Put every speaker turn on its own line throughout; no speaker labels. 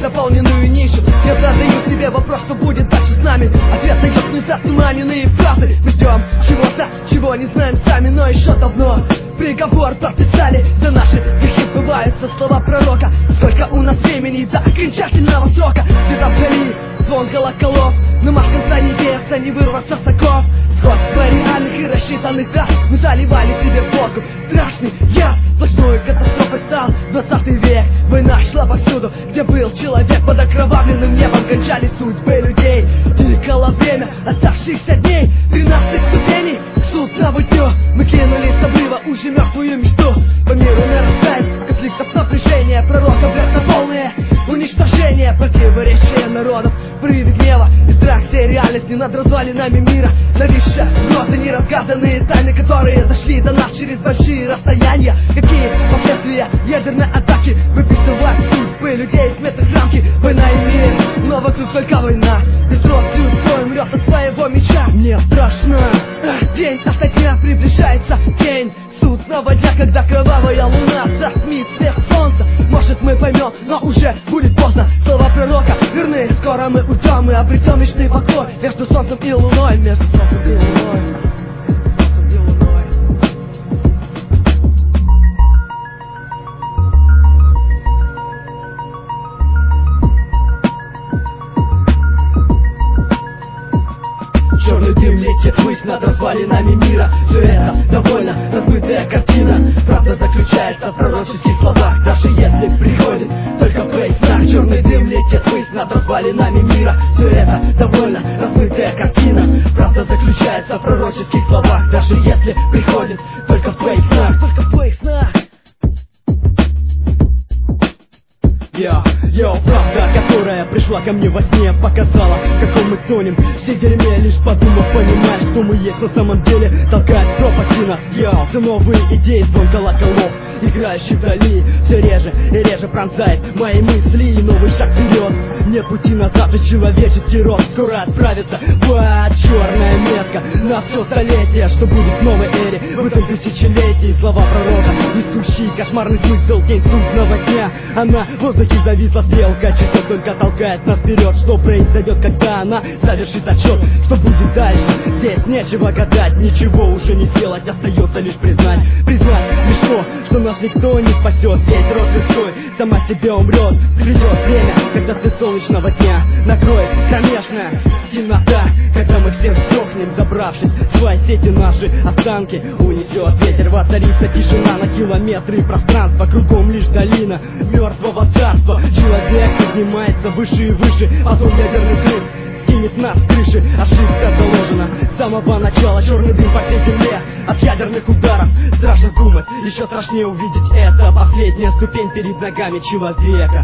заполненную нишу. Я задаю себе вопрос, что будет дальше с нами. Ответ дает мне затуманенные фразы. Мы ждем чего-то, чего не знаем сами, но еще давно приговор подписали. За наши грехи сбываются слова пророка. Сколько у нас времени до окончательного срока? Где-то вдали звон колоколов, но мы в конца не веется, не вырваться с оков. Сходство реальных и рассчитанных дат мы заливали себе в водку. Страшный яд, сплошной катастрофой стал 20 век. Война шла повсюду, где был человек. Под окровавленным небом кончались судьбы людей. Тикало время оставшихся дней. 13 ступеней, суд на бытие. Мы кинули с обрыва уже мертвую мечту. По миру нарастает конфликтов напряжение. Пророка вверх на полное уничтожение. Противоречия народов, прыви гнева и страх всей реальности над развалинами мира. Нависшая угрозы, неразгаданные тайны, которые дошли до нас через большие расстояния. Какие последствия ядерной атаки выписывают судьбы людей, сметных рамки. Война и мир, но вокруг только война. Весь род людской умрет от своего меча. Мне страшно. День ото дня приближается день судного дня, когда кровавая луна затмит свет солнца. Может, мы поймем, но уже будет поздно. Слова пророка верны, скоро мы уйдем и обретем вечный покой между солнцем и луной, между солнцем и луной. Черный дым летит ввысь над развалинами мира. Все это довольно размытая картина. Правда заключается в пророческих словах, даже если приходит только в твоих снах. Черный дым летит ввысь над развалинами мира. Все это довольно размытая картина. Правда заключается в пророческих словах, даже если приходит только в твоих снах. Только в твоих снах. Правда, которая пришла ко мне во сне, показала, в каком мы тонем. Все дерьме, лишь подумав, понимаешь, что мы есть на самом деле. Толкает пропасть нас, все новые идеи, звон колоколов, играющий вдали. Все реже и реже пронзает мои мысли, и новый шаг вперед. Нет пути назад, и человеческий род скоро отправится под черная метка на все столетие. Что будет в новой эре, в этом тысячелетии? Слова пророка, несущие кошмарный смысл, день судного дня. Она в воздухе зависла стрелка, часов только толкает нас вперед. Что произойдет, когда она завершит отчет? Что будет дальше? Здесь нечего гадать, ничего уже не сделать, остается лишь признать лишь то, что нас никто не спасет. Весь род людской сама себе умрет. Придет время, когда свет солнечного дня накроет кромешная темнота, когда мы все сдохнем, забравшись в свои сети, наши останки унесет ветер. Воцарится тишина на километры пространства, кругом лишь долина мертвого царства. Человек поднимается выше и выше, потом ядерный взрыв скинет нас с крыши. Ошибка заложена с самого начала. Черный дым по всей земле от ядерных ударов. Страшно думать, еще страшнее увидеть это. Последняя ступень перед ногами человека.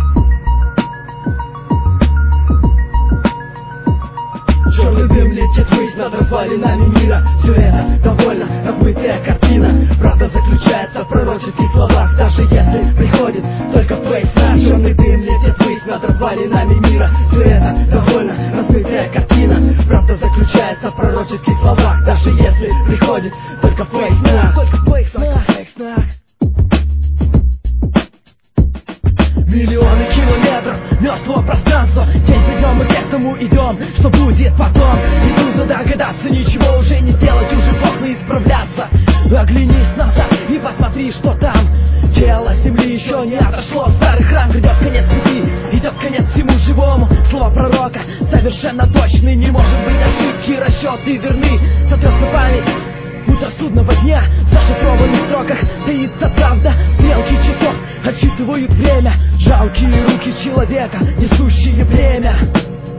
Черный дым летит ввысь над развалинами мира. Все это довольно размытая картина. Правда заключается в пророческих словах, даже если приходит только в твоих снах. Черный дым летит ввысь над развалинами мира. Все это довольно размытая картина. Правда заключается в пророческих словах, даже если приходит только в твоих снах. Только в твоих снах. Миллионы километров мертвого пространства. День за днем мы к этому идем. Что будет потом? Не трудно догадаться, ничего уже не сделать, уже поздно исправляться. Оглянись назад и посмотри, что там. Тело земли еще не отошло. Старый храм грядет конец пути, идет конец всему живому. Слова пророка совершенно точны. Не может быть ошибки, расчеты верны. Сотрется память утро судного дня. В зашифрованных строках таится правда. Стрелки часов отсчитывают время. Жалкие руки человека, несущие время.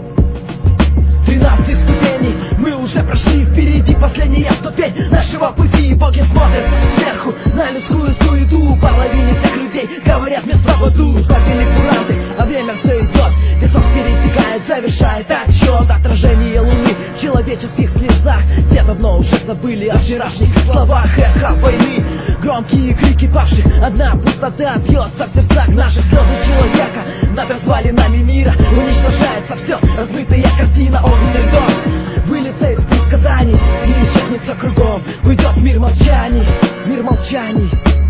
13 ступеней мы уже прошли. Впереди последняя ступень нашего пути. Боги смотрят сверху на людскую суету. Половине всех людей говорят мне свободу. Побили куранты, а время все идет. Песок перетекает, завершает отчет. Отражение луны в человеческих слезах. Все давно уже забыли о вчерашних словах. Эхо войны, громкие крики павших. Одна пустота бьется в сердцах наших. Слезы человека над развалинами мира. Уничтожается все, размытая картина. Огненный дождь выльется из предсказаний и исчезнется кругом. Уйдет мир молчаний, мир молчаний.